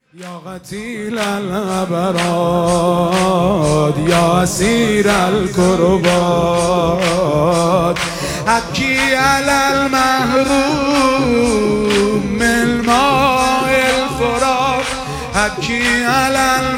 یا قتیل الابراد یا اسیر الکربات ابکی علی المحروم من ماء الفرات ابکی علی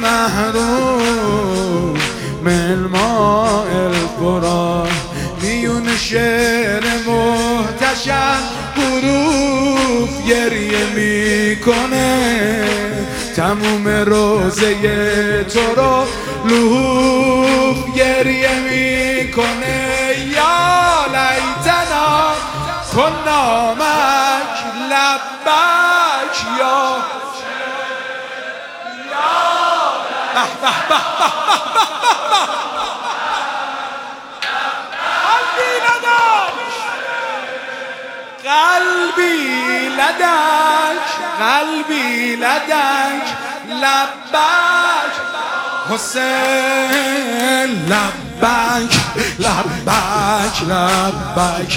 المحروم من ماء الفرات میون شعر محتشم حروف گریه میکنه تموم روزه تو رو لحوف گریه میکنه یا لیتنا کنا معک لبک یا قلبی لدک قلبی لدک لبک حسین لبک لبک لبک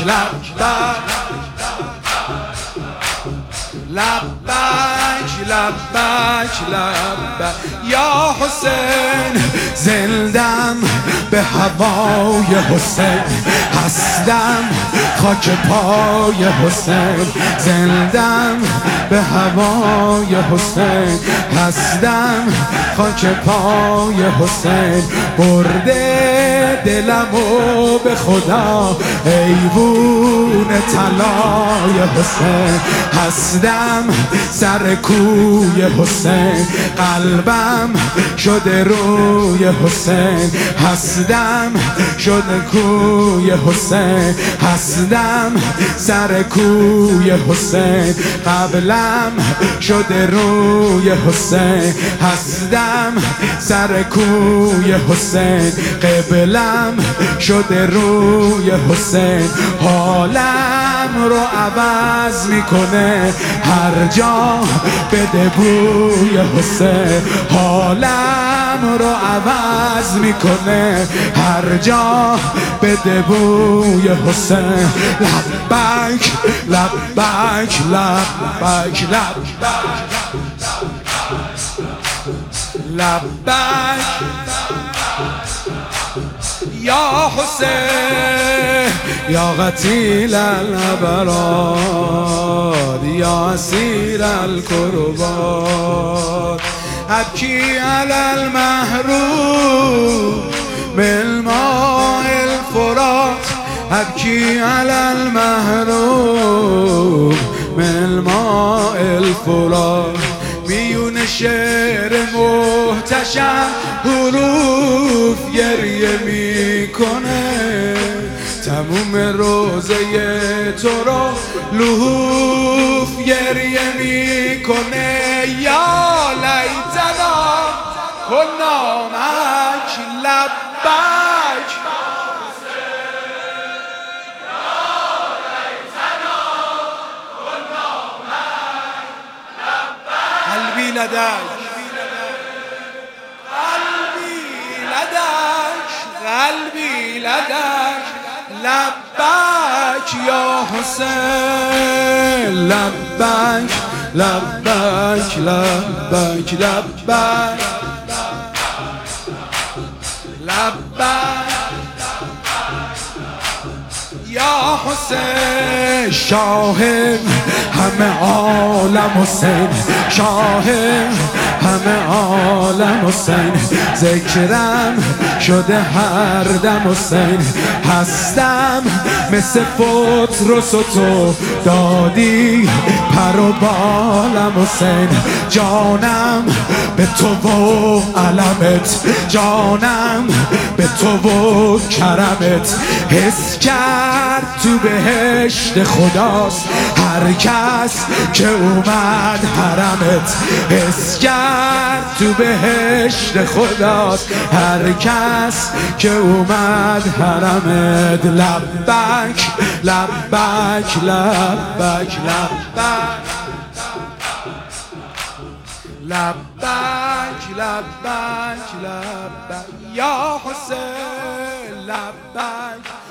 لبک لبک لبک یا حسین زندم به هوای حسین هستم خاک پای حسین زندم به هوای حسین هستم خاک پای حسین برده دلمو به خدا ایوون طلای حسین هستم سر کوی حسین قلبم شده روی حسین هستم شده کوی حسین هستم سر کوی حسین قبلم شده روی حسین هستم سر کوی حسین قبلم شده روی حسین حالم رو عوض میکنه هر جا بده بوی حسین حالم رو عوض میکنه هر جا بده بوی حسین لبک لبک لبک لبک یا حسین یا قتیل الابراد یا اسیر الکربات ابکی علی المحروم من ماء الفرات ابکی علی المحروم من ماء الفرات میون شعر محتشم حروف گریه میکنه تموم روزه تو رو لحوف گریه میکنه یا لیتنا کنا معک لبک قلبی لدک قلبی لدک لبک یا حسین لبک لبک لبک لبک لبک یا حسین شاه همه عالم حسین شاه همه عالم حسین ذکرم شده هر دم حسین هستم مثل فطرس تو دادی پر و بالم حسین جانم به تو و علمت جانم به تو و کرمت حس کرد تو بهشت خداست هر کس که اومد حرمت حس کرد تو بهشت خداست هر کس که اومد حرمت لبک لبک لبک لبک لبک لبک یا حسین لبک